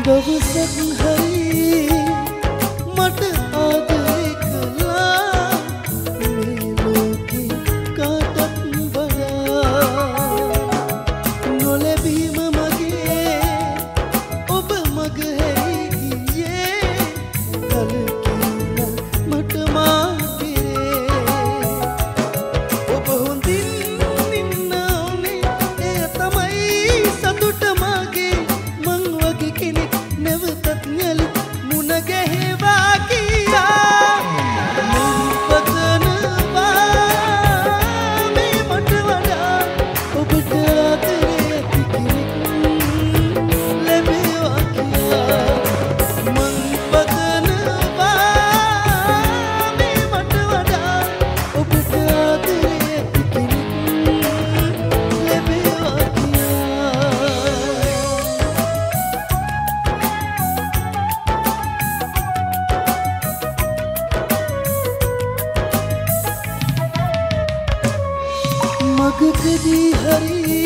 දවසක් හරි මට ආදරේ කළා මේ ලෝකේ කාටත් වඩා නොලැබීම මගේ ඔබ මග හැරී ගියේ කලකිරීම මට මාතිරේ ඔබ හොඳින් ඉන්න ඕනේ එය තමයි සතුට මගේ මං වගේ කෙනෙක් නැවතත් යලි මුණ ගැහෙවා කියා මං පතනවා මේ මට වඩා ඔබට ආදරේ ඇති කෙනෙක් ලැබේවා කියා මං පතනවා මේ මට වඩා ඔබට ආදරේ ඇති කෙනෙක් ලැබේවා මගකදී හරි